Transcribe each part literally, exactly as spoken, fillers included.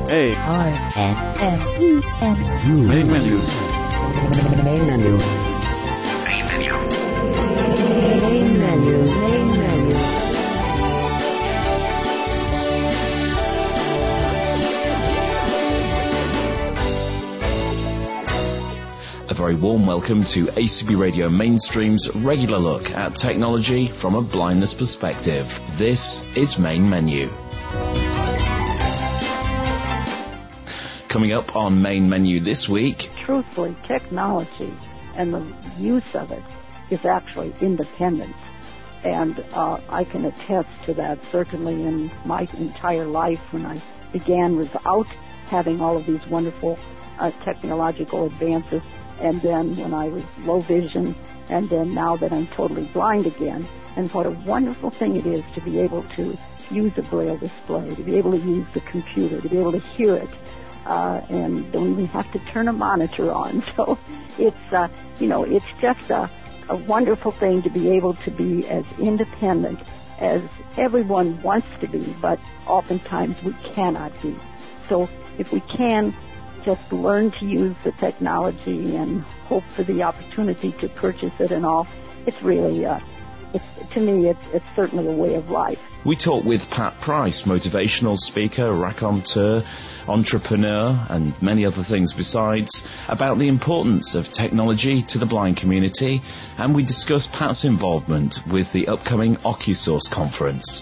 A. R. N. M. E. N. U. Main menu. Main menu. Main menu. Main menu. Main menu. A very warm welcome to A C B Radio Mainstream's regular look at technology from a blindness perspective. This is Main Menu. Coming up on Main Menu this week... Truthfully, technology and the use of it is actually independent. And uh, I can attest to that certainly in my entire life when I began without having all of these wonderful uh, technological advances. And then when I was low vision, and then now that I'm totally blind again. And what a wonderful thing it is to be able to use a Braille display, to be able to use the computer, to be able to hear it, uh, and don't even have to turn a monitor on. So it's, uh, you know, it's just a, a wonderful thing to be able to be as independent as everyone wants to be, but oftentimes we cannot be. So if we can just learn to use the technology and hope for the opportunity to purchase it and all, it's really, uh, it's, to me, it's, it's certainly a way of life. We talk with Pat Price, motivational speaker, raconteur, entrepreneur, and many other things besides, about the importance of technology to the blind community, and we discuss Pat's involvement with the upcoming OcuSource conference.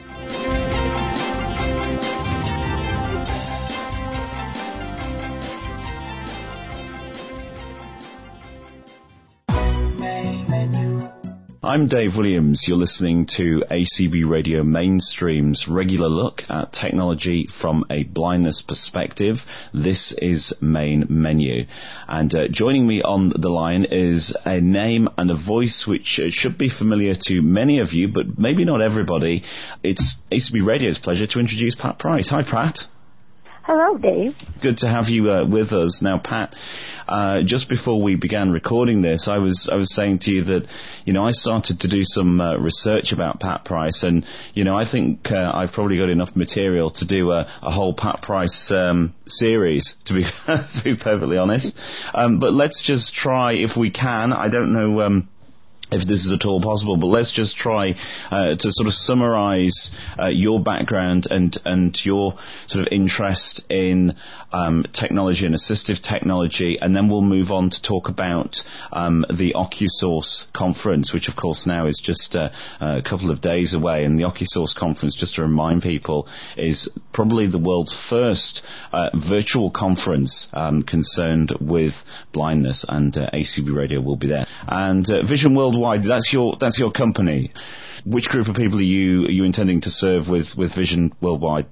I'm Dave Williams. You're listening to A C B Radio Mainstream's regular look at technology from a blindness perspective. This is Main Menu. And uh, joining me on the line is a name and a voice which uh, should be familiar to many of you, but maybe not everybody. It's A C B Radio's pleasure to introduce Pat Price. Hi, Pat. Hello, Dave. Good to have you uh, with us. Now, Pat, uh, just before we began recording this, I was I was saying to you that, you know, I started to do some uh, research about Pat Price, and, you know, I think uh, I've probably got enough material to do a, a whole Pat Price um, series, to be to be perfectly honest. Um, but let's just try, if we can, I don't know... Um, if this is at all possible, but let's just try uh, to sort of summarize uh, your background and, and your sort of interest in um, technology and assistive technology, and then we'll move on to talk about um, the OcuSource conference, which of course now is just uh, a couple of days away. And the OcuSource conference, just to remind people, is probably the world's first uh, virtual conference um, concerned with blindness, and uh, A C B Radio will be there. And uh, Vision World Worldwide, that's your that's your company. Which group of people are you are you intending to serve with, with Vision Worldwide?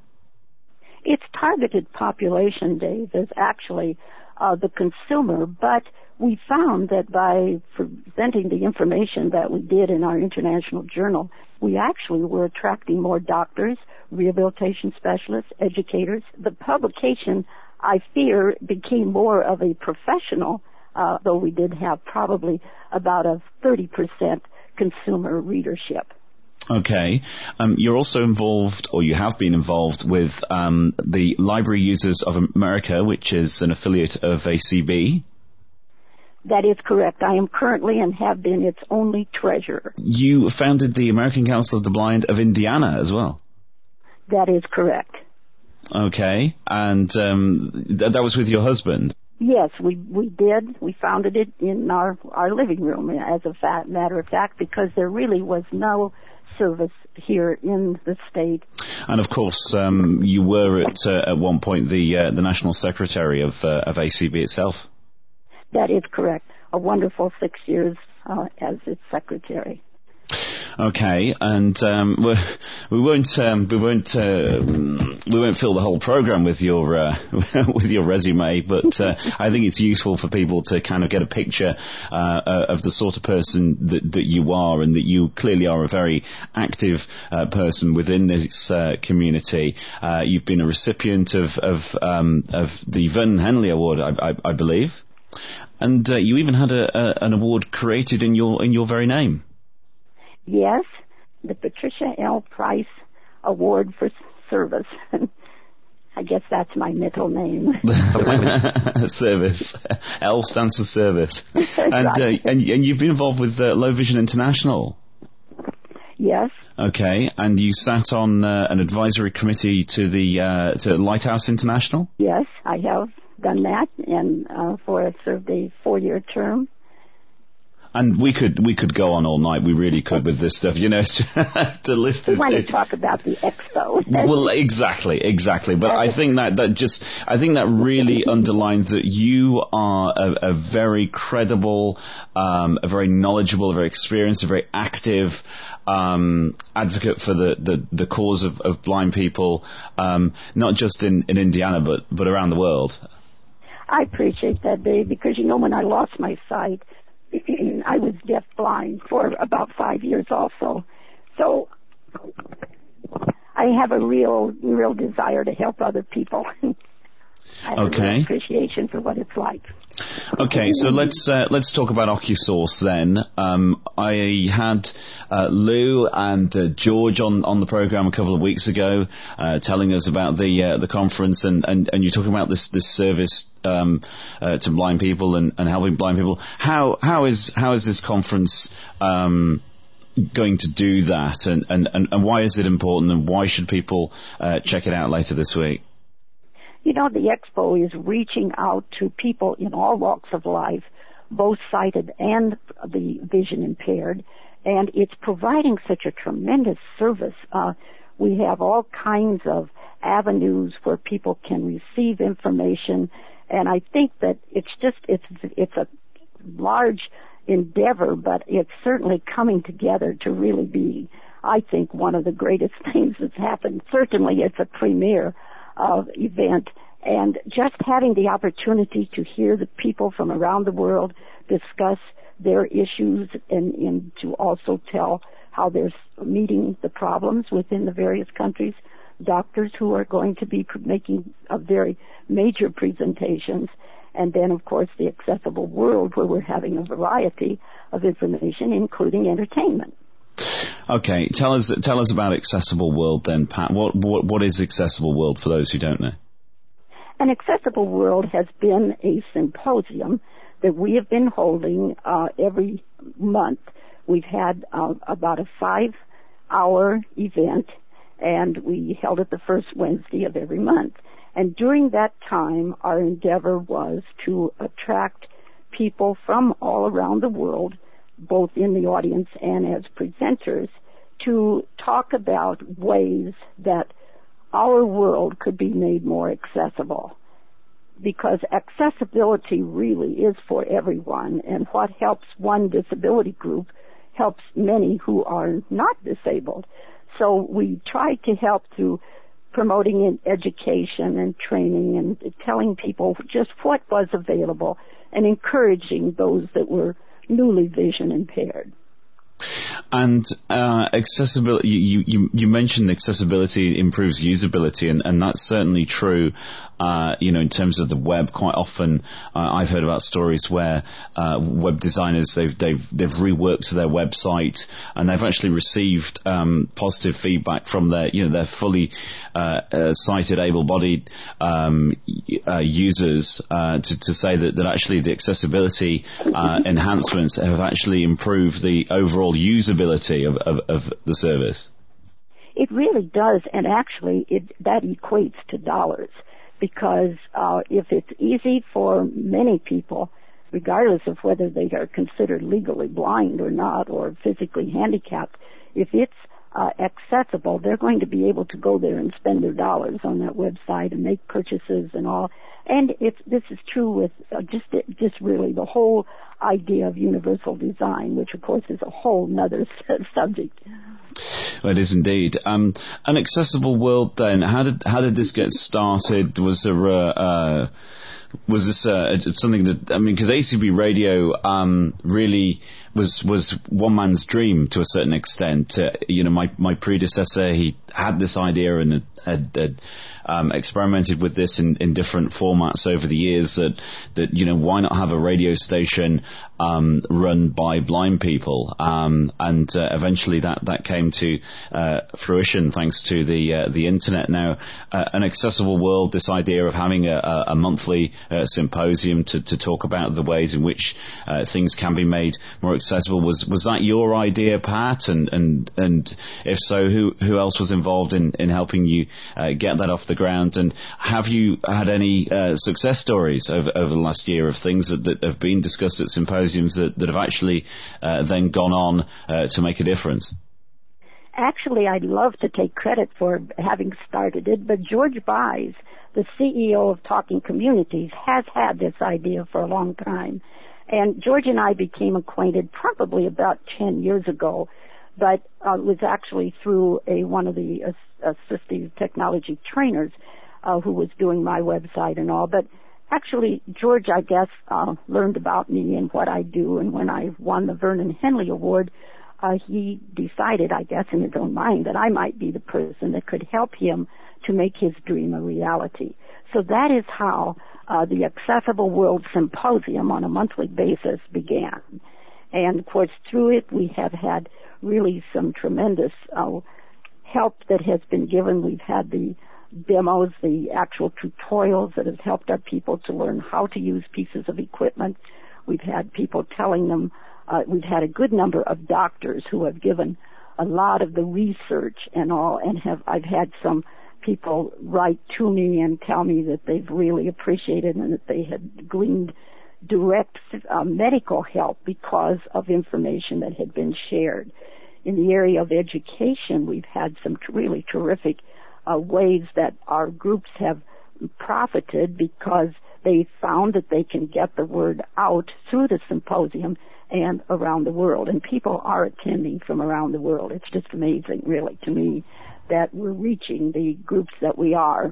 Its targeted population, Dave, is actually uh, the consumer, but we found that by presenting the information that we did in our international journal, we actually were attracting more doctors, rehabilitation specialists, educators. The publication, I fear, became more of a professional, Uh, though we did have probably about a thirty percent consumer readership. Okay. Um, you're also involved, or you have been involved, with um, the Library Users of America, which is an affiliate of A C B. That is correct. I am currently and have been its only treasurer. You founded the American Council of the Blind of Indiana as well. That is correct. Okay. And um, th- that was with your husband? Yes, we we did. We founded it in our, our living room, as a fact, matter of fact, because there really was no service here in the state. And of course, um, you were at uh, at one point the uh, the national secretary of uh, of A C B itself. That is correct. A wonderful six years uh, as its secretary. Okay, and um, we, we won't um, we won't uh, we won't fill the whole program with your uh, with your resume, but uh, I think it's useful for people to kind of get a picture uh, of the sort of person that, that you are, and that you clearly are a very active uh, person within this uh, community. Uh, you've been a recipient of of, um, of the Vernon Henley Award, I, I, I believe, and uh, you even had a, a, an award created in your in your very name. Yes, the Patricia L. Price Award for Service. I guess that's my middle name. Service. L stands for service. And, Right. uh, and and you've been involved with uh, Low Vision International. Yes, Okay, and you sat on uh, an advisory committee to the uh, to Lighthouse International. yes, I have done that, and uh, for I served a four-year term. And we could we could go on all night. We really could with this stuff. You know, the list We is. want to talk about the expo. Well, exactly, exactly. But I think that, that just, I think that really underlines that you are a, a very credible, um, a very knowledgeable, a very experienced, a very active um, advocate for the, the, the cause of, of blind people, um, not just in, in Indiana, but, but around the world. I appreciate that, Dave, because, you know, when I lost my sight, I was deaf-blind for about five years also. So I have a real, real desire to help other people. I have Okay. a real appreciation for what it's like. Okay, so let's uh, let's talk about OcuSource then. Um, I had uh, Lou and uh, George on, on the program a couple of weeks ago, uh, telling us about the uh, the conference, and, and, and you're talking about this this service um, uh, to blind people and, and helping blind people. How how is how is this conference um, going to do that, and, and, and, and why is it important, and why should people uh, check it out later this week? You know, the expo is reaching out to people in all walks of life, both sighted and the vision impaired, and it's providing such a tremendous service. Uh, we have all kinds of avenues where people can receive information, and I think that it's just, it's, it's a large endeavor, but it's certainly coming together to really be, I think, one of the greatest things that's happened. Certainly it's a premiere of event, and just having the opportunity to hear the people from around the world discuss their issues, and, and to also tell how they're meeting the problems within the various countries, doctors who are going to be making a very major presentations, and then of course the accessible world, where we're having a variety of information, including entertainment. Okay, tell us tell us about Accessible World then, Pat. What what, what is Accessible World for those who don't know? An Accessible World has been a symposium that we have been holding uh, every month. We've had uh, about a five-hour event, and we held it the first Wednesday of every month. And during that time, our endeavor was to attract people from all around the world, both in the audience and as presenters, to talk about ways that our world could be made more accessible. Because accessibility really is for everyone, and what helps one disability group helps many who are not disabled. So we try to help through promoting education and training and telling people just what was available and encouraging those that were newly vision impaired. And uh, accessibility, you, you, you mentioned accessibility improves usability, and, and that's certainly true. Uh, you know, in terms of the web, quite often uh, I've heard about stories where uh, web designers they've they've they've reworked their website, and they've actually received um, positive feedback from their you know their fully uh, uh, sighted, able-bodied um, uh, users uh, to to say that that actually the accessibility uh, enhancements have actually improved the overall usability of, of, of the service. It really does, and actually it that equates to dollars. Because uh, if it's easy for many people, regardless of whether they are considered legally blind or not, or physically handicapped, if it's uh, accessible, they're going to be able to go there and spend their dollars on that website and make purchases and all. And it's, this is true with uh, just just really the whole idea of universal design, which of course is a whole nother subject. Well, it is indeed. Um, an Accessible World then, how did how did this get started? Was there uh, uh, was this uh, something that, I mean, because A C B Radio um, really was was one man's dream to a certain extent. Uh, you know, my my predecessor, he had this idea and had, had, had um, experimented with this in, in different formats over the years. That that you know, why not have a radio station um, run by blind people? Um, and uh, eventually that that came to uh, fruition thanks to the uh, the internet. Now, uh, an accessible world. This idea of having a, a monthly uh, symposium to, to talk about the ways in which uh, things can be made more accessible. Was was that your idea, Pat? And and and if so, who who else was involved in in helping you uh, get that off the ground? And have you had any uh, success stories over over the last year of things that, that have been discussed at symposiums that, that have actually uh, then gone on uh, to make a difference? Actually, I'd love to take credit for having started it, but George Buys, the C E O of Talking Communities, has had this idea for a long time. And George and I became acquainted probably about ten years ago, but uh, it was actually through a one of the uh, assistive technology trainers uh, who was doing my website and all. But actually, George, I guess, uh, learned about me and what I do, and when I won the Vernon Henley Award, Uh, he decided, I guess, in his own mind that I might be the person that could help him to make his dream a reality. So that is how uh, the Accessible World Symposium on a monthly basis began. And, of course, through it we have had really some tremendous uh, help that has been given. We've had the demos, the actual tutorials that have helped our people to learn how to use pieces of equipment. We've had people telling them Uh, we've had a good number of doctors who have given a lot of the research and all, and have I've had some people write to me and tell me that they've really appreciated and that they had gleaned direct uh, medical help because of information that had been shared. In the area of education, we've had some t- really terrific uh, ways that our groups have profited because they found that they can get the word out through the symposium and around the world. And people are attending from around the world. It's just amazing, really, to me, that we're reaching the groups that we are.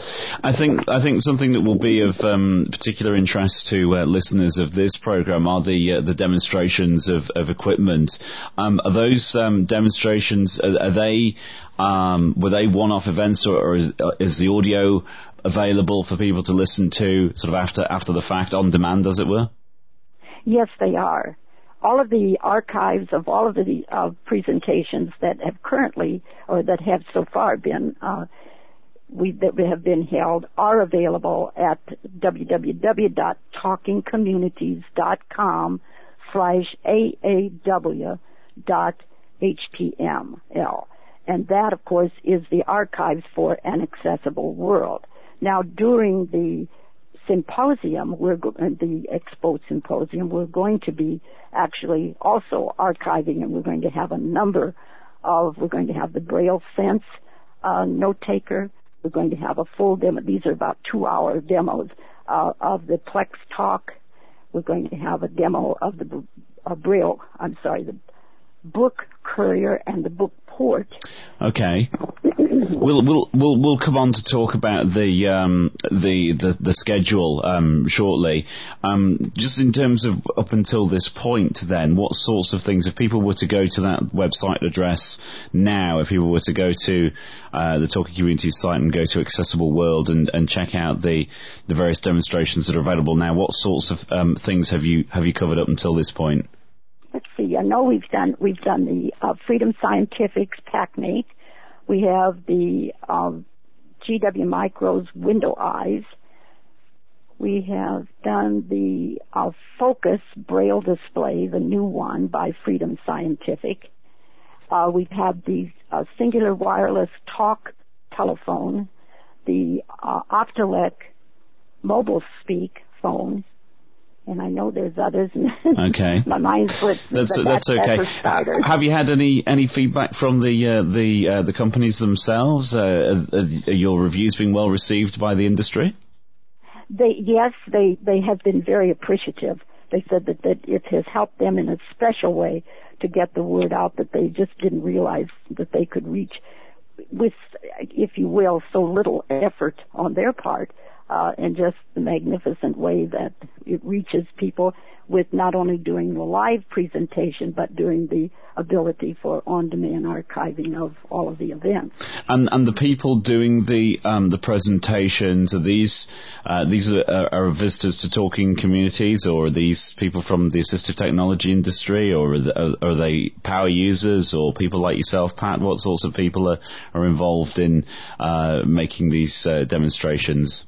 I think I think something that will be of um, particular interest to uh, listeners of this program are the uh, the demonstrations of, of equipment. Um, are those um, demonstrations, are, are they um, were they one-off events, or, or is, is the audio available for people to listen to sort of after after the fact, on demand, as it were? Yes, they are. All of the archives of all of the uh, presentations that have currently, or that have so far been, uh, we, that have been held, are available at w w w dot talking communities dot com slash a a w dot h t m l. And that, of course, is the archives for An Accessible World. Now, during the symposium, we're go- the Expo Symposium, we're going to be actually also archiving, and we're going to have a number of, we're going to have the Braille Sense uh, note taker, we're going to have a full demo, these are about two-hour demos uh, of the Plex Talk, we're going to have a demo of the uh, Braille, I'm sorry, the Book Courier and the Book Port. Okay. We'll we'll we'll we'll come on to talk about the um, the, the the schedule um, shortly. Um, just in terms of up until this point, then, what sorts of things, if people were to go to that website address now, if people were to go to uh, the Talking Communities site and go to Accessible World and, and check out the the various demonstrations that are available now, what sorts of um, things have you have you covered up until this point? Let's see. I know we've done we've done the uh, Freedom Scientific's PACmate. We have the uh, G W Micro's Window Eyes. We have done the uh, Focus Braille display, the new one by Freedom Scientific. Uh, we've had the uh, Singular Wireless Talk telephone, the uh, Optelec Mobile Speak phone. And I know there's others. Okay. My mind slips. That's but that's, that's okay. That's a starter. Have you had any, any feedback from the uh, the uh, the companies themselves? Uh, are, are your reviews being well received by the industry? They yes, they they have been very appreciative. They said that, that it has helped them in a special way to get the word out that they just didn't realize that they could reach with, if you will, so little effort on their part. uh, and just the magnificent way that it reaches people with not only doing the live presentation, but doing the ability for on-demand archiving of all of the events. And and the people doing the um, the presentations, are these uh, these are, are visitors to Talking Communities, or are these people from the assistive technology industry, or are, the, are they power users, or people like yourself, Pat? What sorts of people are, are involved in uh, making these uh, demonstrations?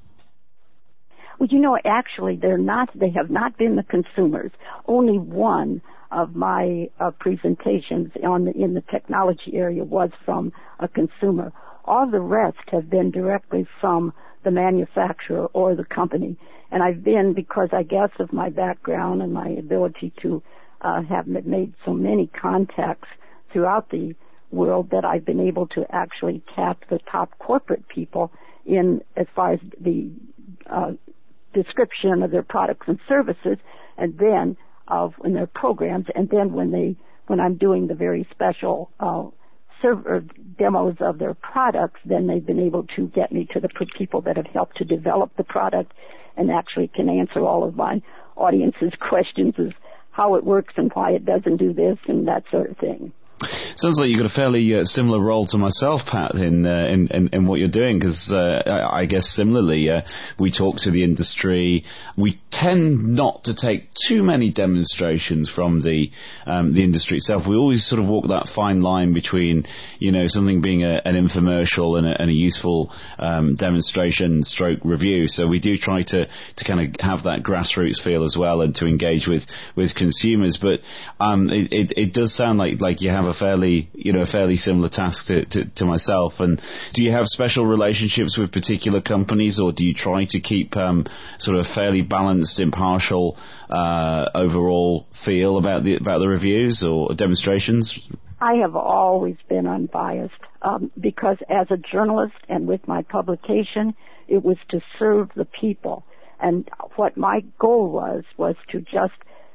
Well, you know, actually, they're not. They have not been the consumers. Only one of my uh, presentations on the, in the technology area was from a consumer. All the rest have been directly from the manufacturer or the company. And I've been, because I guess of my background and my ability to uh, have made so many contacts throughout the world, that I've been able to actually tap the top corporate people in as far as the uh, description of their products and services, and then of in their programs, and then when they when I'm doing the very special uh, server demos of their products, then they've been able to get me to the people that have helped to develop the product and actually can answer all of my audience's questions as how it works and why it doesn't do this and that sort of thing. Sounds like you've got a fairly uh, similar role to myself, Pat, in uh, in, in, in what you're doing, because uh, I, I guess similarly, uh, we talk to the industry. We tend not to take too many demonstrations from the um, the industry itself. We always sort of walk that fine line between, you know, something being a, an infomercial and a, and a useful um, demonstration stroke review. So we do try to, to kind of have that grassroots feel as well, and to engage with, with consumers. But um, it, it, it does sound like, like you have a fairly, you know, a fairly similar task to, to, to myself. And do you have special relationships with particular companies, or do you try to keep um, sort of fairly balanced, impartial uh, overall feel about the about the reviews or demonstrations? I have always been unbiased um, because as a journalist and with my publication, it was to serve the people. And what my goal was, was to just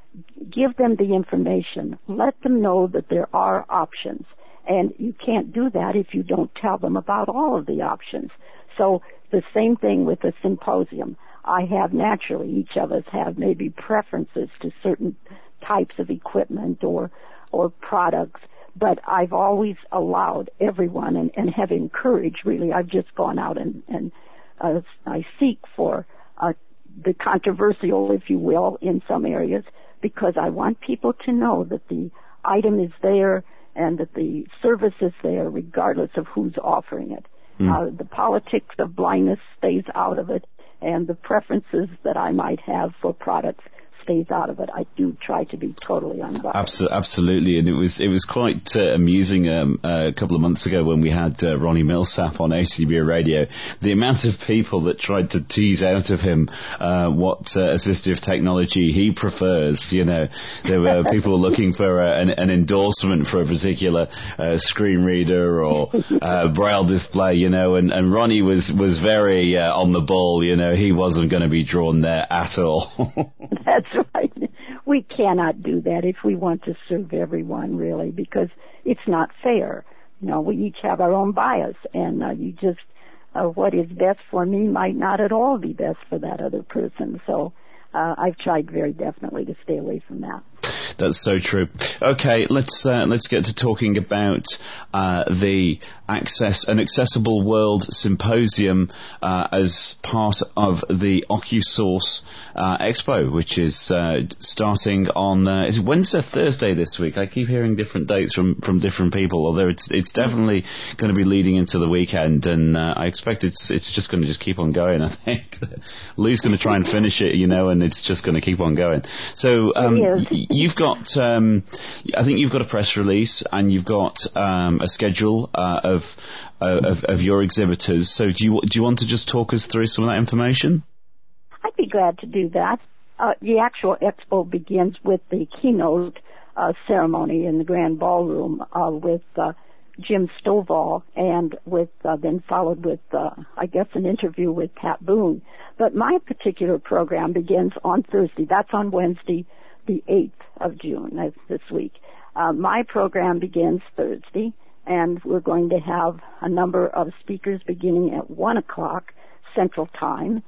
give them the information, let them know that there are options. And you can't do that if you don't tell them about all of the options. So the same thing with the symposium. I have naturally, each of us have maybe preferences to certain types of equipment or, or products, but I've always allowed everyone and, and have encouraged, really, I've just gone out and, and uh, I seek for uh, the controversial, if you will, in some areas, because I want people to know that the item is there and that the service is there regardless of who's offering it. Mm. Uh, the politics of blindness stays out of it, and the preferences that I might have for products stays out of it. I do try to be totally unbiased. Absolutely, and it was it was quite uh, amusing um, uh, a couple of months ago when we had uh, Ronnie Millsap on A C B Radio. The amount of people that tried to tease out of him uh, what uh, assistive technology he prefers. You know, there were people looking for uh, an, an endorsement for a particular uh, screen reader or uh, braille display. You know, and, and Ronnie was was very uh, on the ball. You know, he wasn't going to be drawn there at all. That's right. We cannot do that if we want to serve everyone, really, because it's not fair. You know, we each have our own bias, and uh, you just, uh, what is best for me might not at all be best for that other person. So uh, I've tried very definitely to stay away from that. That's so true. Okay, let's uh, let's get to talking about uh, the Access an Accessible World Symposium uh, as part of the OcuSource uh, Expo, which is uh, starting on uh, is it Wednesday or Thursday this week? I keep hearing different dates from, from different people, although it's it's definitely going to be leading into the weekend, and uh, I expect it's it's just going to just keep on going. I think Lou's going to try and finish it, you know, and it's just going to keep on going. So um, y- you've got Um, I think you've got a press release and you've got um, a schedule uh, of, uh, of of your exhibitors. So do you do you want to just talk us through some of that information? I'd be glad to do that. Uh, the actual expo begins with the keynote uh, ceremony in the Grand Ballroom uh, with uh, Jim Stovall, and with uh, then followed with, uh, I guess, an interview with Pat Boone. But my particular program begins on Thursday. That's on Wednesday, the eighth of June, that's this week. Uh, my program begins Thursday, and we're going to have a number of speakers beginning at one o'clock Central Time,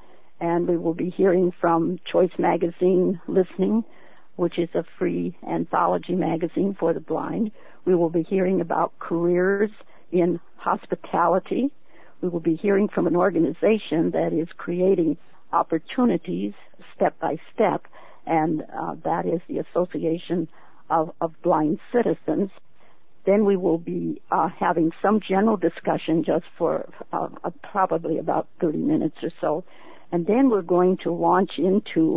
and we will be hearing from Choice Magazine Listening, which is a free anthology magazine for the blind. We will be hearing about careers in hospitality. We will be hearing from an organization that is creating opportunities step by step, and uh, that is the Association of, of Blind Citizens. Then we will be uh, having some general discussion just for uh, uh, probably about thirty minutes or so. And then we're going to launch into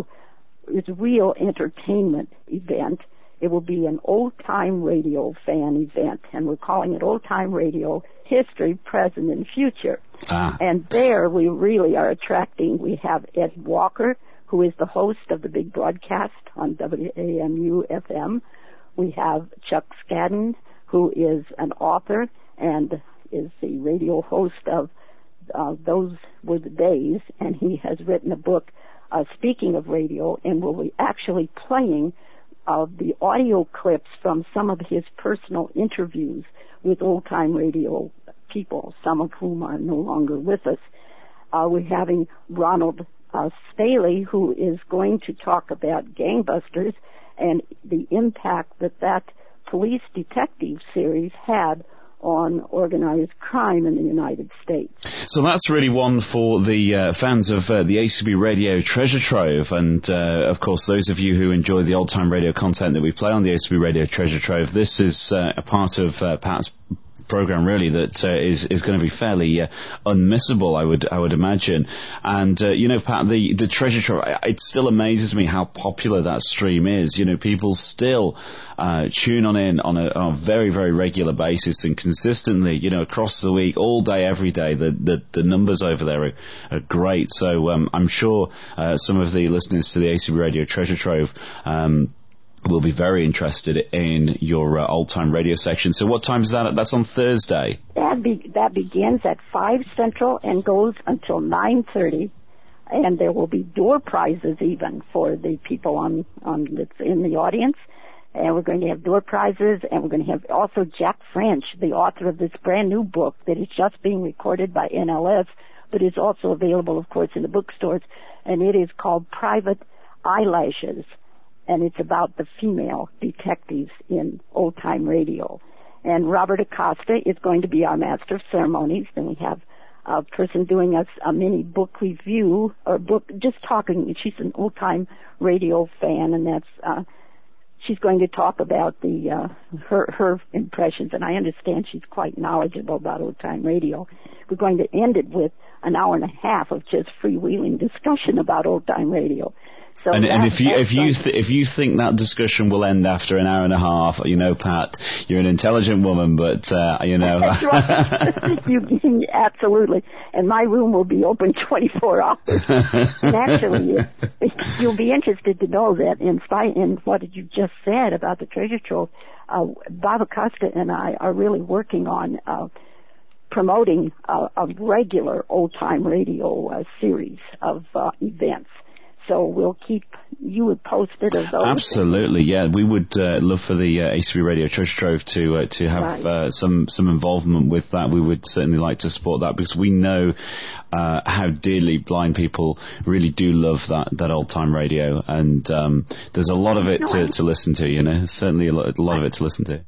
a real entertainment event. It will be an old-time radio fan event, and we're calling it Old Time Radio History, Present, and Future. Ah. And there we really are attracting, we have Ed Walker, who is the host of the big broadcast on W A M U F M. We have Chuck Scadden, who is an author and is the radio host of uh, Those Were the Days, and he has written a book, uh, speaking of radio, and will be actually playing uh, the audio clips from some of his personal interviews with old-time radio people, some of whom are no longer with us. Uh, we're having Ronald uh, Staley, who is going to talk about Gangbusters and the impact that that police detective series had on organized crime in the United States. So that's really one for the uh, fans of uh, the A C B Radio Treasure Trove, and uh, of course those of you who enjoy the old-time radio content that we play on the A C B Radio Treasure Trove. This is uh, a part of uh, Pat's program really that uh, is is going to be fairly uh, unmissable, I would I would imagine. And uh, you know, Pat, the the Treasure Trove, it still amazes me how popular that stream is. You know, people still uh, tune on in on a, on a very very regular basis and consistently. You know, across the week, all day, every day. The the, the numbers over there are, are great. So um, I'm sure uh, some of the listeners to the A C B Radio Treasure Trove Um, will be very interested in your uh, old-time radio section. So what time is that? That's on Thursday. That, be, that begins at five Central and goes until nine thirty, and there will be door prizes even for the people on, on that's in the audience. And we're going to have door prizes, and we're going to have also Jack French, the author of this brand new book that is just being recorded by N L S, but is also available, of course, in the bookstores, and it is called Private Eyelashes. And it's about the female detectives in old-time radio. And Robert Acosta is going to be our master of ceremonies. Then we have a person doing us a mini book review, or book, just talking. She's an old-time radio fan, and that's, uh, she's going to talk about the, uh, her, her impressions, and I understand she's quite knowledgeable about old-time radio. We're going to end it with an hour and a half of just freewheeling discussion about old-time radio. So and, that, and if you if you going, th- if you think that discussion will end after an hour and a half, you know, Pat, you're an intelligent woman, but uh, you know, that's right. you, absolutely. And my room will be open twenty-four hours. And actually, you'll be interested to know that in spite in what you just said about the treasure trove, uh, Bob Acosta and I are really working on uh, promoting uh, a regular old-time radio uh, series of uh, events. So we'll keep you posted of those. Absolutely, yeah. We would uh, love for the uh, A C B Radio Treasure Trove to uh, to have right. uh, some some involvement with that. We would certainly like to support that because we know uh, how dearly blind people really do love that, that old time radio, and um, there's a lot of it no, to, to listen to. You know, certainly a lot, a lot of it to listen to.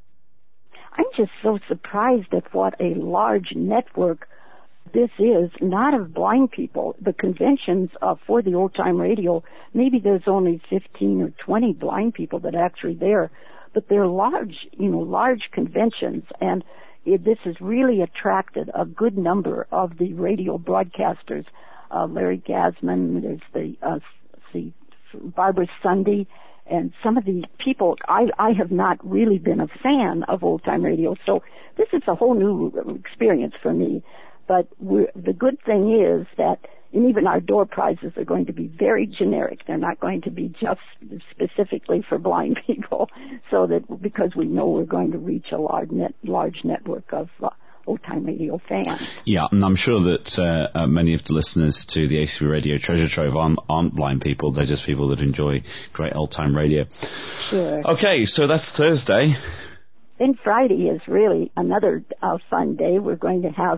I'm just so surprised at what a large network this is, not of blind people. The conventions uh, for the old-time radio, maybe there's only fifteen or twenty blind people that are actually there, but they're large, you know, large conventions, and it, this has really attracted a good number of the radio broadcasters. Uh, Larry Gasman, there's the, uh, the Barbara Sunday, and some of these people, I, I have not really been a fan of old-time radio, so this is a whole new experience for me. But we're, the good thing is that, and even our door prizes are going to be very generic. They're not going to be just specifically for blind people, so that because we know we're going to reach a large net, large network of uh, old-time radio fans. Yeah, and I'm sure that uh, uh, many of the listeners to the A C B Radio Treasure Trove aren't, aren't blind people. They're just people that enjoy great old-time radio. Sure. Okay, so that's Thursday. Then Friday is really another uh, fun day. We're going to have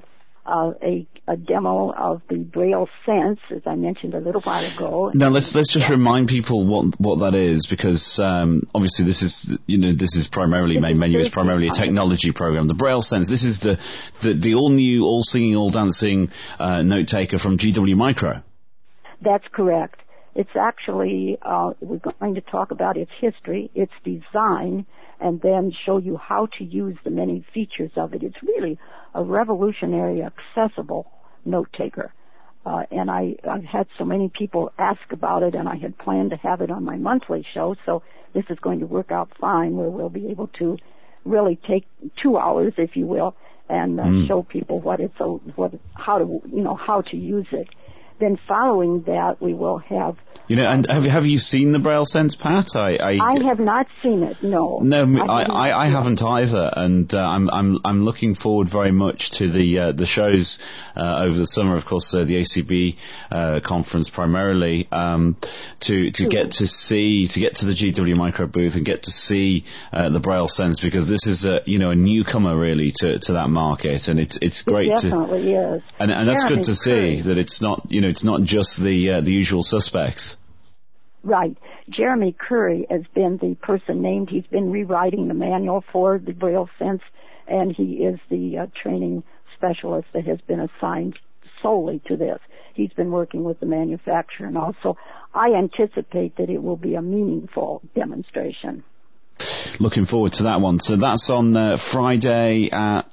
uh, a, a demo of the Braille Sense, as I mentioned a little while ago. Now let's let's just remind people what what that is, because um, obviously this is you know this is primarily This main is menu is basic primarily a content. technology program. The Braille Sense. This is the the, the all new, all singing, all dancing uh, note taker from G W Micro. That's correct. It's actually, uh, we're going to talk about its history, its design, and then show you how to use the many features of it. It's really a revolutionary, accessible note taker. Uh, and I, I've had so many people ask about it, and I had planned to have it on my monthly show, so this is going to work out fine, where we'll be able to really take two hours, if you will, and uh, Mm. show people what it's, a, what, how to, you know, how to use it. Then following that, we will have... You know, and have have you seen the Braille Sense, Pat? I I, I have not seen it, no. No, I, haven't I, I seen it. haven't either, and uh, I'm I'm I'm looking forward very much to the uh, the shows uh, over the summer. Of course, uh, the A C B uh, conference primarily um, to to get to see to get to the G W Micro booth and get to see uh, the Braille Sense, because this is a you know a newcomer really to, to that market, and it's it's great It to definitely is. and and that's Jeremy good to Curry. see that it's not you know it's not just the uh, the usual suspects. Right. Jeremy Curry has been the person named. He's been rewriting the manual for the Braille Sense, and he is the uh, training specialist that has been assigned solely to this. He's been working with the manufacturer, and also I anticipate that it will be a meaningful demonstration. Looking forward to that one. So that's on uh, Friday at...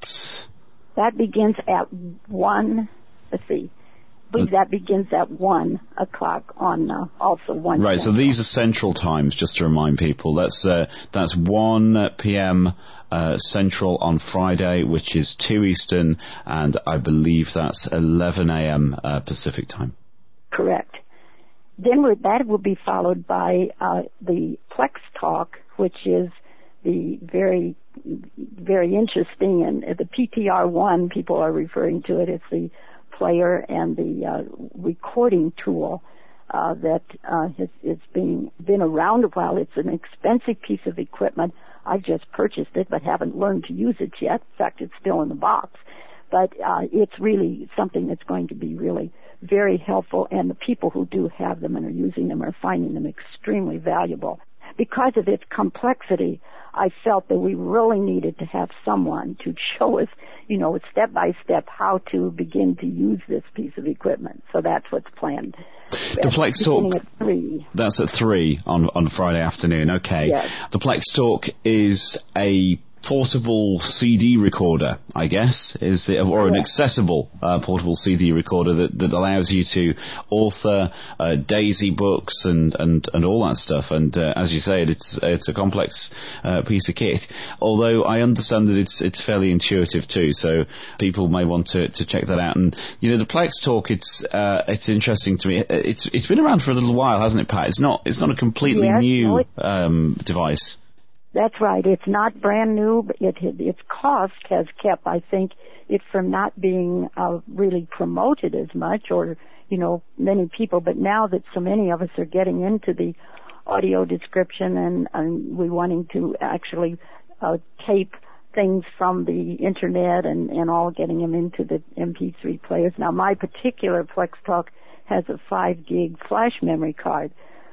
That begins at one, let's see, I believe that begins at one o'clock on uh, also one. Right, so these are central times, just to remind people. That's uh, that's one p.m. Uh, central on Friday, which is two Eastern, and I believe that's eleven a.m. Uh, Pacific time. Correct. Then we're, that will be followed by uh, the Plex Talk, which is the very, very interesting, and the P T R one, people are referring to it. It's the player and the uh, recording tool uh, that uh, has it's been been around a while. It's an expensive piece of equipment. I've just purchased it, but haven't learned to use it yet. In fact, it's still in the box. But uh, it's really something that's going to be really very helpful, and the people who do have them and are using them are finding them extremely valuable. Because of its complexity, I felt that we really needed to have someone to show us, you know, step by step how to begin to use this piece of equipment. So that's what's planned. The Plex Talk, at three. That's at three on on Friday afternoon. Okay. Yes. The Plex Talk is a portable C D recorder, I guess, is it, or an Yeah. accessible uh, portable C D recorder that, that allows you to author uh, DAISY books and, and, and all that stuff. And uh, as you say, it's it's a complex uh, piece of kit. Although I understand that it's it's fairly intuitive too, so people may want to, to check that out. And you know, the Plex Talk, it's uh, it's interesting to me. It's it's been around for a little while, hasn't it, Pat? It's not it's not a completely Yes, new no, it- um, device. That's right. It's not brand new, but it, its cost has kept, I think, it from not being uh, really promoted as much, or, you know, many people. But now that so many of us are getting into the audio description and, and we're wanting to actually uh, tape things from the internet and, and all, getting them into the M P three players. Now, my particular Plex Talk has a five gig flash memory card,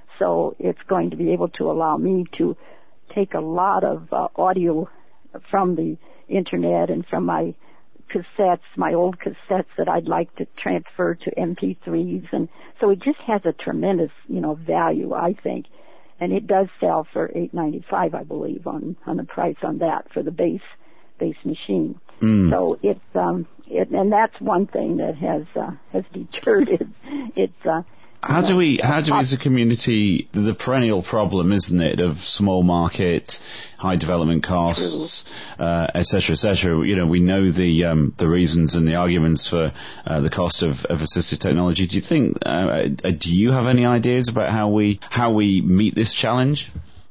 so it's going to be able to allow me to take a lot of uh, audio from the internet and from my cassettes, my old cassettes that I'd like to transfer to M P threes, and so it just has a tremendous, you know, value, I think. And it does sell for eight ninety-five, I believe, on on the price on that for the base base machine. Mm. So it's um, it, and that's one thing that has uh, has deterred it. It's uh, How do we, how do we as a community, the perennial problem, isn't it, of small market, high development costs, uh, et cetera, et cetera. You know, we know the, um, the reasons and the arguments for, uh, the cost of, of assistive technology. Do you think, uh, do you have any ideas about how we, how we meet this challenge?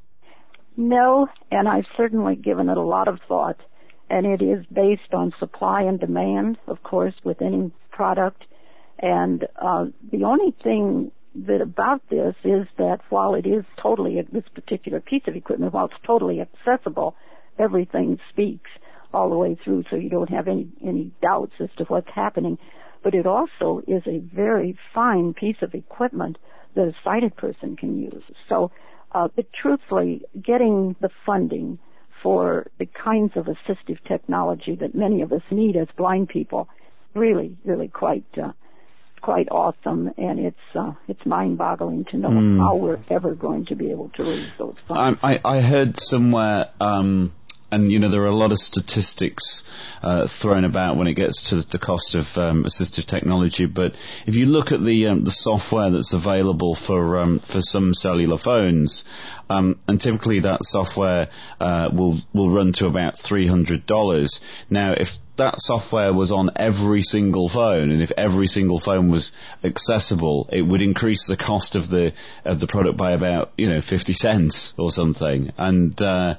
No, and I've certainly given it a lot of thought, and it is based on supply and demand, of course, with any product. And uh, the only thing that about this is that while it is totally, this particular piece of equipment, while it's totally accessible, everything speaks. all the way through, so you don't have any any doubts as to what's happening. But it also is a very fine piece of equipment that a sighted person can use. So, uh, but truthfully, getting the funding for the kinds of assistive technology that many of us need as blind people, really, really quite uh, quite awesome, and it's uh, it's mind-boggling to know mm. how we're ever going to be able to raise those funds. I, I heard somewhere. Um And, you know, there are a lot of statistics uh, thrown about when it gets to the cost of um, assistive technology. But if you look at the um, the software that's available for um, for some cellular phones, um, and typically that software uh, will will run to about three hundred dollars. Now, if that software was on every single phone, and if every single phone was accessible, it would increase the cost of the of the product by about, you know, fifty cents or something. And uh,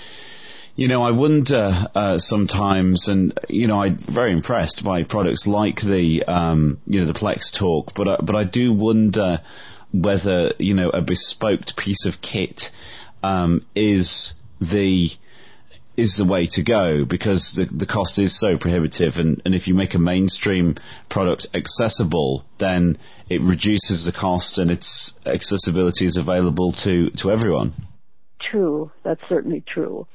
You know, I wonder uh, sometimes, and you know, I'm very impressed by products like the, um, you know, the Plex Talk, but I, but I do wonder whether, you know, a bespoke piece of kit um, is the is the way to go, because the the cost is so prohibitive, and, and if you make a mainstream product accessible, then it reduces the cost and its accessibility is available to to everyone. True, that's certainly true.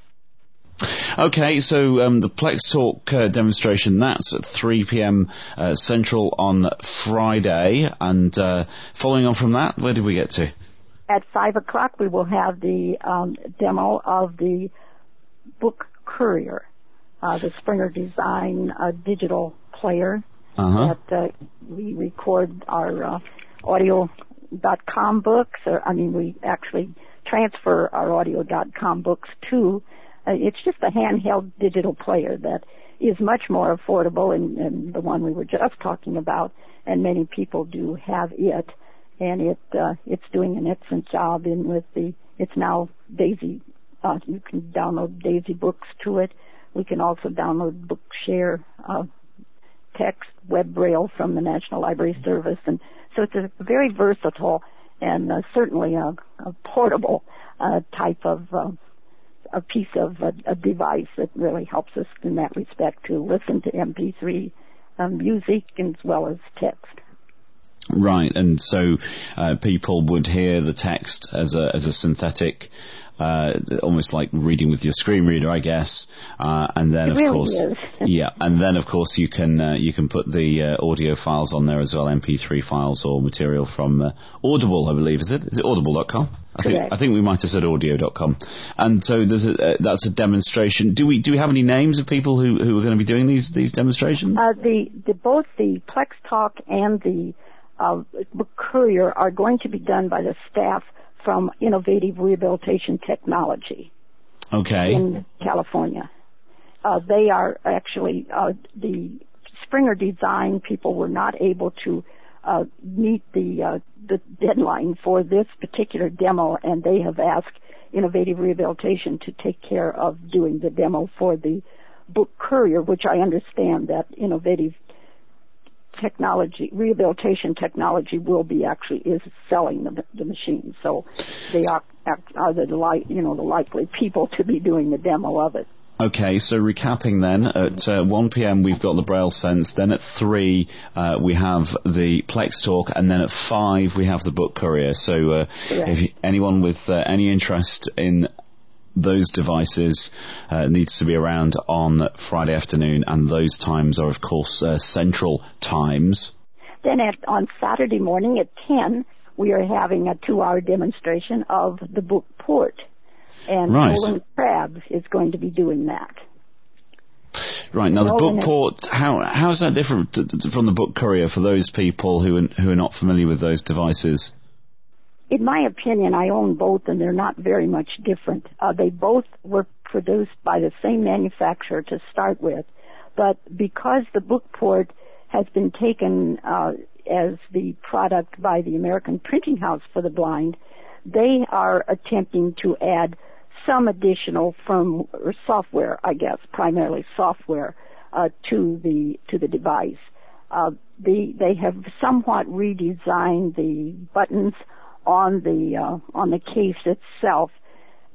Okay, so um, the Plex Talk uh, demonstration, that's at three p.m. Uh, Central on Friday. And uh, following on from that, where did we get to? At five o'clock, we will have the um, demo of the Book Courier, uh, the Springer Design uh, digital player. Uh-huh. That uh, we record our uh, audio dot com books, or I mean, we actually transfer our audio dot com books to. Uh, it's just a handheld digital player that is much more affordable than, than the one we were just talking about, and many people do have it, and it uh, it's doing an excellent job in with the, it's now Daisy, uh, you can download Daisy Books to it. We can also download Bookshare uh, text, web braille from the National Library Service, and so it's a very versatile and uh, certainly a, a portable uh, type of uh, a piece of a, a device that really helps us in that respect to listen to M P three um, music as well as text. Right, and so uh, people would hear the text as a as a synthetic, uh, almost like reading with your screen reader, I guess. Uh, and then, it of really course, is. yeah, and then of course you can uh, you can put the uh, audio files on there as well, M P three files or material from uh, Audible, I believe. Is it? Is it audible dot com? I think Correct. I think we might have said audio dot com. And so there's a uh, that's a demonstration. Do we do we have any names of people who who are going to be doing these these demonstrations? Uh, the, the both the Plex Talk and the uh, Book Courier are going to be done by the staff from Innovative Rehabilitation Technology. Okay. In California. Uh, they are actually uh, the Springer Design people were not able to uh, meet the uh, the deadline for this particular demo, and they have asked Innovative Rehabilitation to take care of doing the demo for the Book Courier, which I understand that Innovative Technology, Rehabilitation Technology, will be actually is selling the, the machine. So they are are the li- you know the likely people to be doing the demo of it. Okay, so recapping then, at uh, one p.m. we've got the Braille Sense, then at three uh, we have the Plex Talk, and then at five we have the Book Courier. So uh, if you, anyone with uh, any interest in those devices uh, needs to be around on Friday afternoon, and those times are, of course, uh, Central Times. Then at, on Saturday morning at ten, we are having a two-hour demonstration of the Book Port. And right. Nolan Crabb is going to be doing that. Right, now the Nolan Book Port, how how is that different t- t- from the Book Courier for those people who are, who are not familiar with those devices? In my opinion, I own both, and they're not very much different. Uh, they both were produced by the same manufacturer to start with, but because the Book Port has been taken uh, as the product by the American Printing House for the Blind, they are attempting to add some additional firm or software, I guess, primarily software, uh, to the to the device. Uh, the, they have somewhat redesigned the buttons on the uh, on the case itself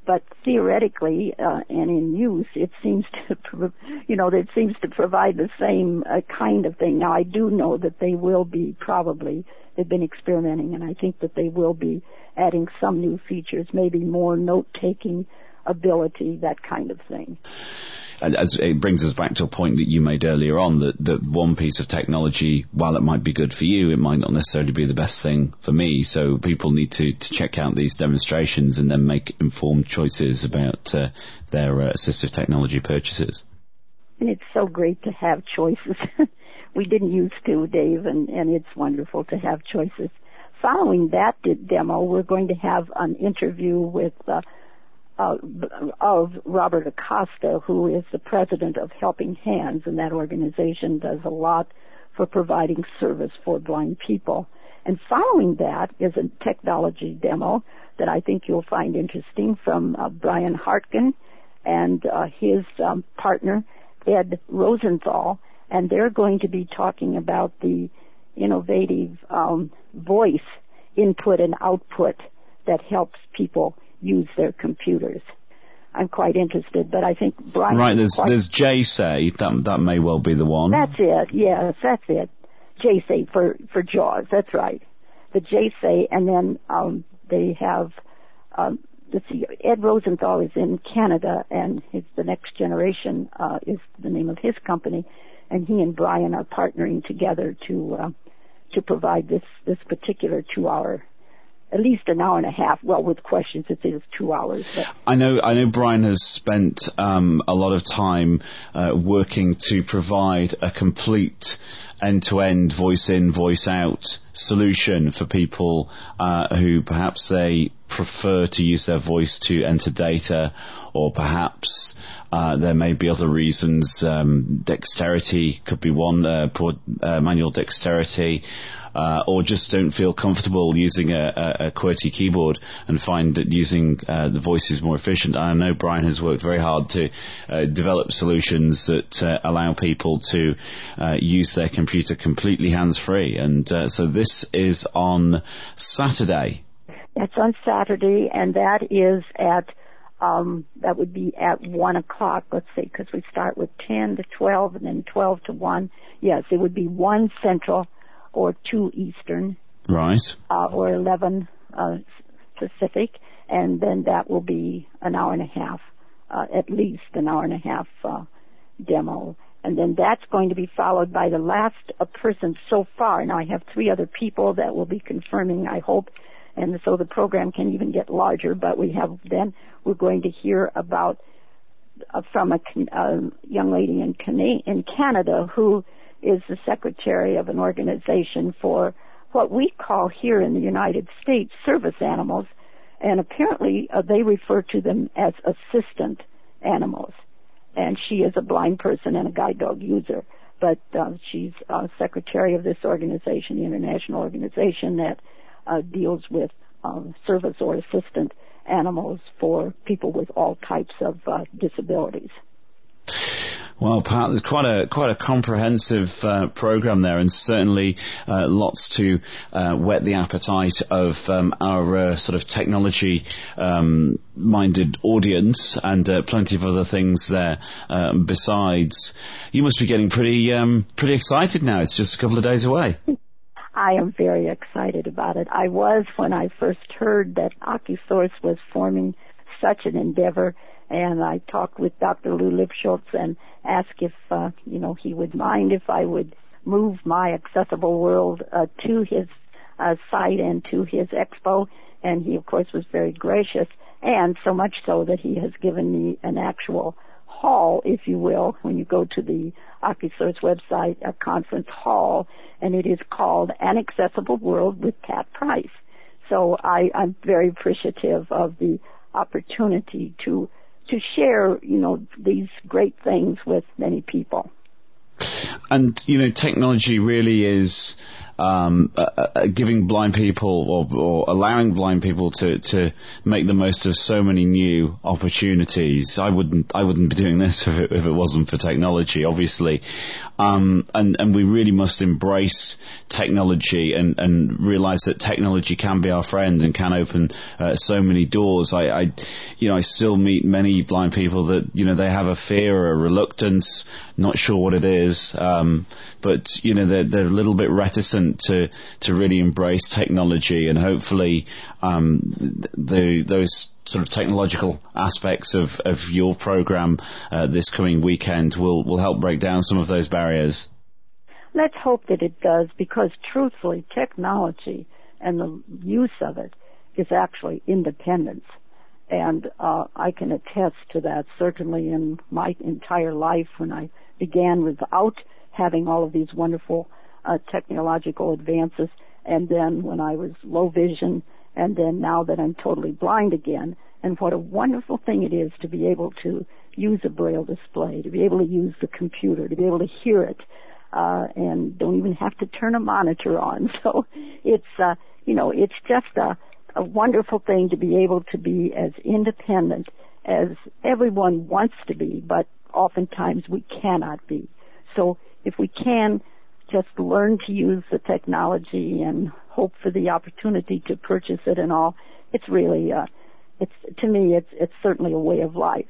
but theoretically uh, and in use, it seems to, pro- you know, it seems to provide the same uh, kind of thing. Now, I do know that they will be probably, they've been experimenting, and I think that they will be adding some new features, maybe more note-taking ability, that kind of thing. And as it brings us back to a point that you made earlier on, that, that one piece of technology, while it might be good for you, it might not necessarily be the best thing for me. So people need to, to check out these demonstrations and then make informed choices about uh, their uh, assistive technology purchases. And it's so great to have choices. We didn't used to, Dave, and, and it's wonderful to have choices. Following that demo, we're going to have an interview with uh, Uh, of Robert Acosta, who is the president of Helping Hands, and that organization does a lot for providing service for blind people. And following that is a technology demo that I think you'll find interesting from uh, Brian Hartgen and uh, his um, partner, Ed Rosenthal, and they're going to be talking about the innovative um, voice input and output that helps people use their computers. I'm quite interested, but I think Brian... Right, there's there's J-Say, that that may well be the one. That's it, yes, that's it. J-Say for, for JAWS, that's right. The J-Say, and then um, they have, um, let's see, Ed Rosenthal is in Canada, and his, the Next Generation uh, is the name of his company, and he and Brian are partnering together to uh, to provide this, this particular two-hour at least an hour and a half. Well, with questions, it is two hours. But. I know. I know. Brian has spent um, a lot of time uh, working to provide a complete end-to-end voice-in, voice-out solution for people uh, who perhaps they prefer to use their voice to enter data, or perhaps uh, there may be other reasons. Um, dexterity could be one, uh, poor uh, manual dexterity. Uh, or just don't feel comfortable using a, a, a QWERTY keyboard and find that using uh, the voice is more efficient. I know Brian has worked very hard to uh, develop solutions that uh, allow people to uh, use their computer completely hands-free. And uh, so this is on Saturday. That's on Saturday, and that is at, um, that would be at one o'clock, let's see, because we start with ten to twelve and then twelve to one. Yes, it would be one Central, or two Eastern, right, uh, or eleven uh, Pacific, and then that will be an hour and a half, uh, at least an hour and a half uh, demo. And then that's going to be followed by the last uh, person so far. Now I have three other people that will be confirming, I hope, and so the program can even get larger, but we have then, we're going to hear about, uh, from a uh, young lady in, Cana- in Canada who is the secretary of an organization for what we call here in the United States service animals, and apparently uh, they refer to them as assistant animals. And she is a blind person and a guide dog user, but uh, she's uh, secretary of this organization, the international organization that uh, deals with uh, service or assistant animals for people with all types of uh, disabilities. Well, Pat, there's quite a quite a comprehensive uh, program there, and certainly uh, lots to uh, whet the appetite of um, our uh, sort of technology-minded um, audience, and uh, plenty of other things there. Uh, besides, you must be getting pretty um, pretty excited now. It's just a couple of days away. I am very excited about it. I was when I first heard that OcuSource was forming such an endeavor. And I talked with Doctor Lou Lipschultz and asked if, uh, you know, he would mind if I would move my Accessible World uh, to his uh, site and to his expo. And he, of course, was very gracious, and so much so that he has given me an actual hall, if you will, when you go to the OcuSource website, a conference hall, and it is called An Accessible World with Pat Price. So I, I'm very appreciative of the opportunity to to share, you know, these great things with many people. And, you know, technology really is um, uh, uh, giving blind people or, or allowing blind people to, to make the most of so many new opportunities. I wouldn't I wouldn't be doing this if it, if it wasn't for technology, obviously. Um, and, and we really must embrace technology and, and realize that technology can be our friend and can open uh, so many doors. I, I, you know, I still meet many blind people that, you know, they have a fear or a reluctance, not sure what it is, um, but, you know, they're, they're a little bit reticent to, to really embrace technology, and hopefully um, the, those sort of technological aspects of, of your program uh, this coming weekend will, will help break down some of those barriers. Let's hope that it does, because truthfully, technology and the use of it is actually independence. And uh, I can attest to that certainly in my entire life, when I began without having all of these wonderful uh, technological advances, and then when I was low vision, and then now that I'm totally blind again. And what a wonderful thing it is to be able to use a Braille display, to be able to use the computer, to be able to hear it, uh, and don't even have to turn a monitor on. So it's, uh, you know, it's just a, a wonderful thing to be able to be as independent as everyone wants to be, but oftentimes we cannot be. So if we can just learn to use the technology and hope for the opportunity to purchase it and all, it's really, uh, it's, to me, it's, it's certainly a way of life.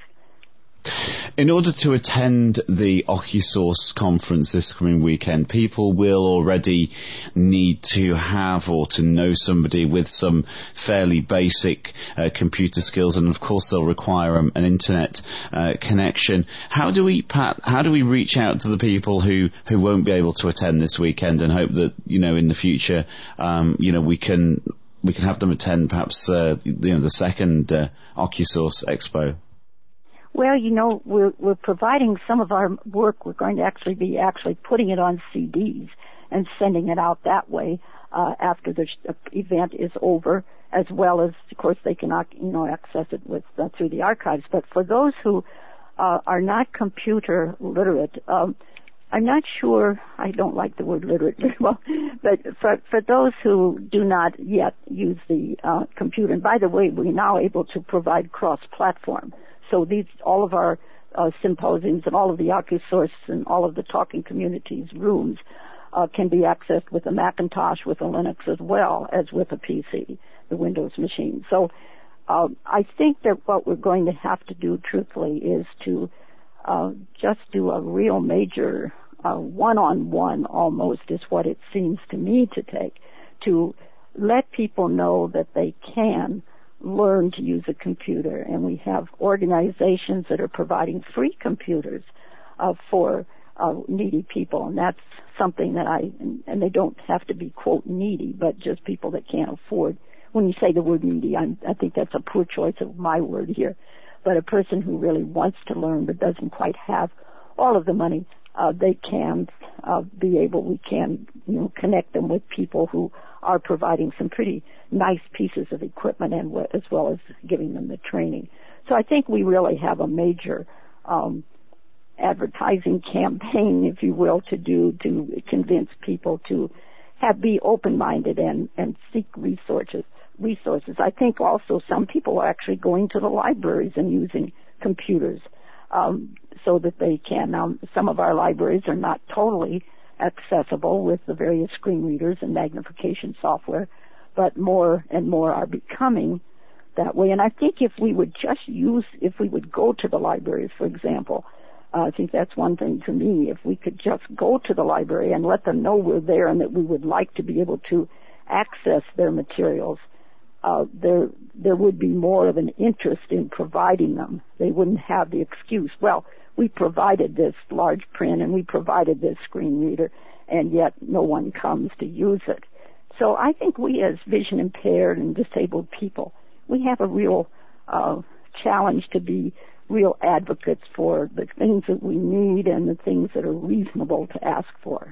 In order to attend the OcuSource conference this coming weekend, people will already need to have or to know somebody with some fairly basic uh, computer skills, and of course they'll require um, an internet uh, connection. How do we, Pat, how do we reach out to the people who, who won't be able to attend this weekend, and hope that, you know, in the future, um, you know, we can we can have them attend perhaps uh, you know, the second uh, OcuSource Expo? Well, you know, we're, we're providing some of our work. We're going to actually be actually putting it on C Ds and sending it out that way uh, after the event is over, as well as, of course, they can, you know, access it with uh, through the archives. But for those who uh, are not computer literate, um, I'm not sure, I don't like the word literate very well, but for, for those who do not yet use the uh, computer, and by the way, we're now able to provide cross-platform. So these, all of our uh, symposiums and all of the OcuSource and all of the Talking Communities rooms uh, can be accessed with a Macintosh, with a Linux, as well as with a P C, the Windows machine. So uh, I think that what we're going to have to do, truthfully, is to uh, just do a real major uh, one-on-one, almost, is what it seems to me to take, to let people know that they can learn to use a computer. And we have organizations that are providing free computers uh, for uh, needy people, and that's something that I, and, and they don't have to be, quote, needy, but just people that can't afford. When you say the word needy, I'm, I think that's a poor choice of my word here, but a person who really wants to learn but doesn't quite have all of the money, uh, they can uh, be able, we can, you know, connect them with people who are providing some pretty nice pieces of equipment, and w- as well as giving them the training. So I think we really have a major um, advertising campaign, if you will, to do to convince people to have be open-minded and, and seek resources. Resources. I think also some people are actually going to the libraries and using computers um, so that they can. Now, some of our libraries are not totally accessible with the various screen readers and magnification software, but more and more are becoming that way. And I think if we would just use, if we would go to the libraries, for example, uh, I think that's one thing to me, if we could just go to the library and let them know we're there and that we would like to be able to access their materials, uh, there there would be more of an interest in providing them. They wouldn't have the excuse, well, we provided this large print and we provided this screen reader, and yet no one comes to use it. So I think we as vision impaired and disabled people, we have a real uh, challenge to be real advocates for the things that we need and the things that are reasonable to ask for.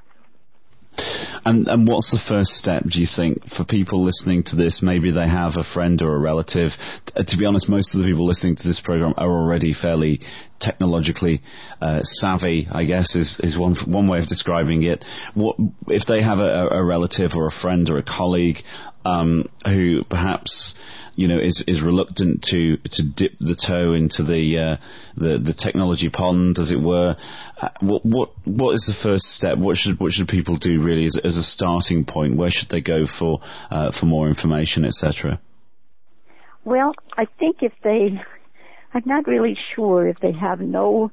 And, and what's the first step, do you think, for people listening to this? Maybe they have a friend or a relative. Uh, to be honest, most of the people listening to this program are already fairly technologically uh, savvy, I guess, is, is one one way of describing it. What if they have a, a relative or a friend or a colleague um, who perhaps, you know, is, is reluctant to, to dip the toe into the, uh, the the technology pond, as it were? Uh, what what what is the first step? What should what should people do really as, as a starting point? Where should they go for uh, for more information, et cetera? Well, I think if they, I'm not really sure if they have no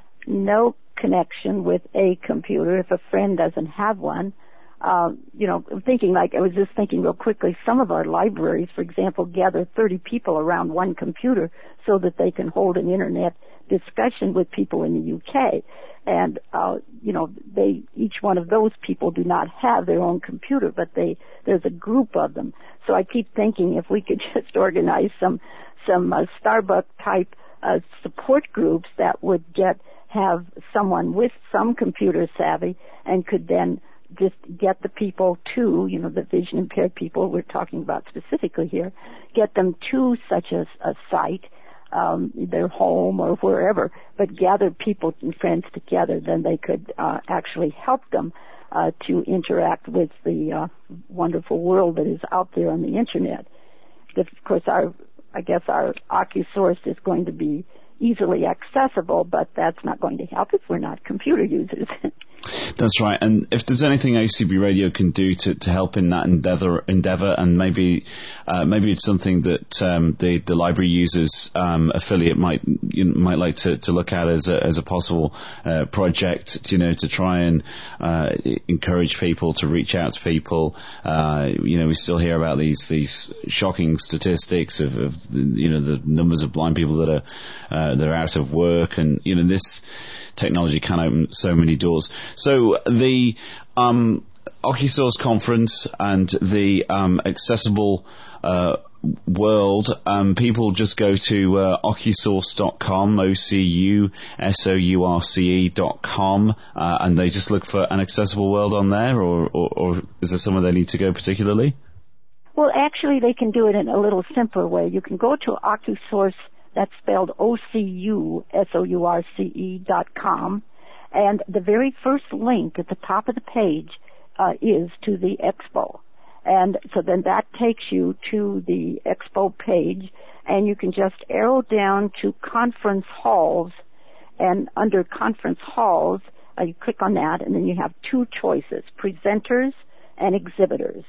no connection with a computer, if a friend doesn't have one. Uh, you know, thinking like, I was just thinking real quickly, some of our libraries, for example, gather thirty people around one computer so that they can hold an internet discussion with people in the U K. And, uh, you know, they, each one of those people do not have their own computer, but they, there's a group of them. So I keep thinking if we could just organize some, some, uh, Starbucks type, uh, support groups that would get, have someone with some computer savvy and could then just get the people to, you know, the vision impaired people we're talking about specifically here, get them to such a, a site, um, their home or wherever, but gather people and friends together, then they could uh, actually help them uh, to interact with the uh, wonderful world that is out there on the internet. Of course, our, I guess our OcuSource is going to be easily accessible, but that's not going to help if we're not computer users. That's right. And if there's anything A C B Radio can do to, to help in that endeavor, endeavor, and maybe uh, maybe it's something that um, the the library users um, affiliate might you know, might like to, to look at as a as a possible uh, project, you know, to try and uh, encourage people to reach out to people. Uh, you know, we still hear about these these shocking statistics of, of the, you know the numbers of blind people that are uh, that are out of work, and you know this technology can open so many doors. So the um, OcuSource conference and the um, accessible uh, world, um, people just go to uh, ocusource dot com, O C U S O U R C E dot com, uh, and they just look for an accessible world on there, or, or, or is there somewhere they need to go particularly? Well, actually, they can do it in a little simpler way. You can go to OcuSource. That's spelled O C U S O U R C E dot com. And the very first link at the top of the page uh, is to the expo. And so then that takes you to the expo page, and you can just arrow down to conference halls. And under conference halls, uh, you click on that, and then you have two choices, presenters and exhibitors.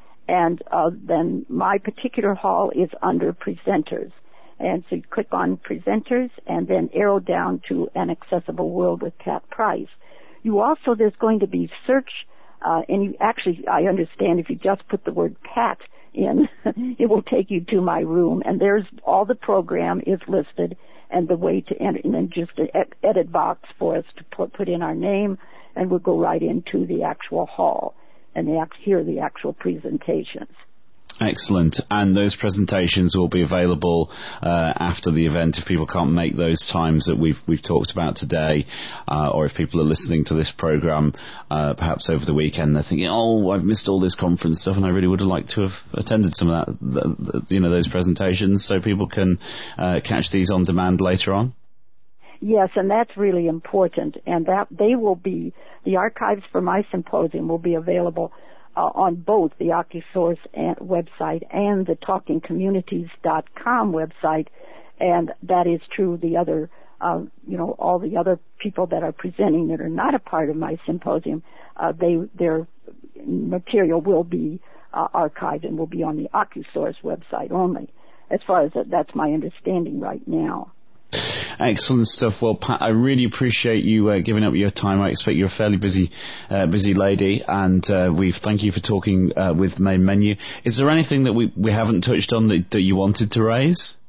And uh, then my particular hall is under presenters. And so you click on presenters and then arrow down to an accessible world with Pat Price. You also, there's going to be search, uh, and you actually, I understand if you just put the word Pat in, it will take you to my room, and there's, all the program is listed and the way to enter, and then just an edit box for us to put, put in our name, and we'll go right into the actual hall and the, hear the actual presentations. Excellent. And those presentations will be available uh, after the event if people can't make those times that we've we've talked about today, uh, or if people are listening to this program uh, perhaps over the weekend, they're thinking, oh, I've missed all this conference stuff and I really would have liked to have attended some of that, the, the, you know, those presentations, so people can uh, catch these on demand later on. Yes, and that's really important. And that they will be, the archives for my symposium will be available Uh, on both the OcuSource and website and the talking communities dot com website, and that is true. The other, uh, you know, all the other people that are presenting that are not a part of my symposium, uh, they their material will be uh, archived and will be on the OcuSource website only. As far as that, that's my understanding right now. Excellent stuff. Well, Pat, I really appreciate you uh, giving up your time. I expect you're a fairly busy, uh, busy lady, and uh, we thank you for talking uh, with Main Menu. Is there anything that we, we haven't touched on that, that you wanted to raise?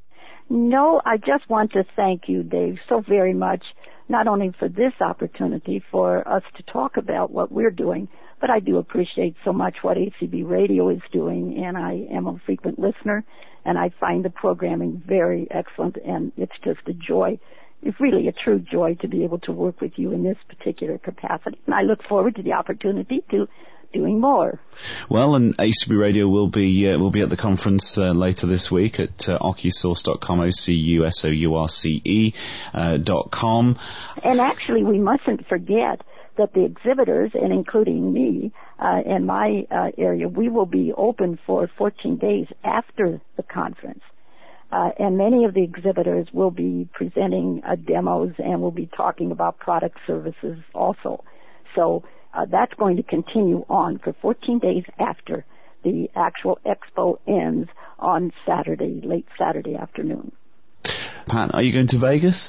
No, I just want to thank you, Dave, so very much, not only for this opportunity for us to talk about what we're doing, but I do appreciate so much what A C B Radio is doing, and I am a frequent listener, and I find the programming very excellent, and it's just a joy. It's really a true joy to be able to work with you in this particular capacity. And I look forward to the opportunity to doing more. Well, and A C B Radio will be uh, will be at the conference uh, later this week at uh, ocusource dot com, O C U S O U R C E uh, dot com. And actually, we mustn't forget that the exhibitors, and including me uh, and my uh, area, we will be open for fourteen days after the conference. Uh, and many of the exhibitors will be presenting uh, demos and will be talking about product services also. So uh, that's going to continue on for fourteen days after the actual expo ends on Saturday, late Saturday afternoon. Pat, are you going to Vegas?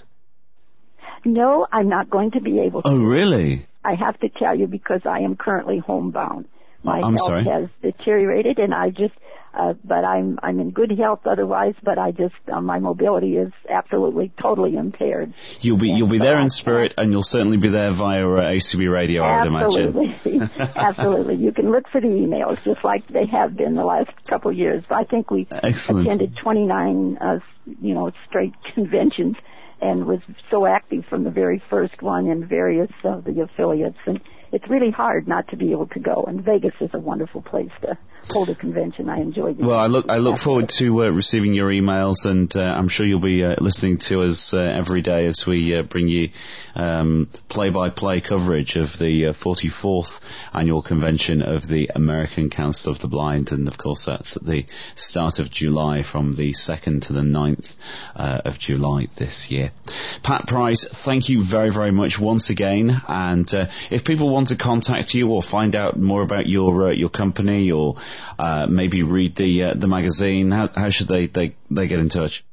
No, I'm not going to be able to. Oh, really? I have to tell you because I am currently homebound. My I'm health sorry. has deteriorated, and I just, uh, but I'm I'm in good health otherwise. But I just, uh, my mobility is absolutely totally impaired. You'll be And you'll be so there I in spirit, and you'll certainly be there via uh, A C B Radio, I would imagine. Absolutely, absolutely. You can look for the emails just like they have been the last couple of years. I think we Excellent. attended twenty-nine, uh, you know, straight conventions, and was so active from the very first one in various of the affiliates. And it's really hard not to be able to go. And Vegas is a wonderful place to hold a convention. I enjoy it. Well, I look I look forward to uh, receiving your emails, and uh, I'm sure you'll be uh, listening to us uh, every day as we uh, bring you um, play-by-play coverage of the uh, forty-fourth annual convention of the American Council of the Blind, and of course that's at the start of July, from the second to the ninth uh, of July this year. Pat Price, thank you very, very much once again, and uh, if people want to contact you or find out more about your uh, your company, or uh, maybe read the uh, the magazine, how, how should they, they, they get in touch?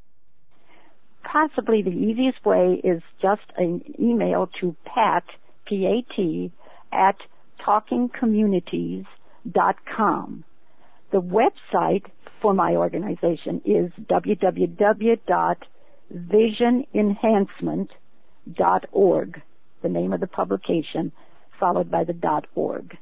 Possibly the easiest way is just an email to Pat, P A T, at talking communities dot com. The website for my organization is w w w dot vision enhancement dot org, the name of the publication, followed by the .org.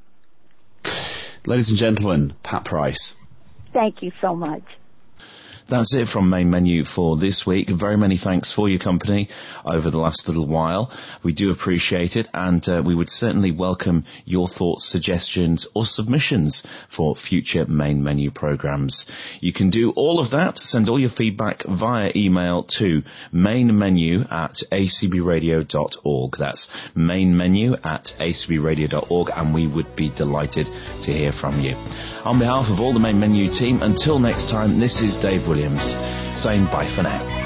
Ladies and gentlemen, Pat Price. Thank you so much. That's it from Main Menu for this week. Very many thanks for your company over the last little while. We do appreciate it, and uh, we would certainly welcome your thoughts, suggestions or submissions for future Main Menu programs. You can do all of that, send all your feedback via email to mainmenu at a c b radio dot org. That's mainmenu at a c b radio dot org, and we would be delighted to hear from you. On behalf of all the Main Menu team, until next time, this is Dave Williams saying bye for now.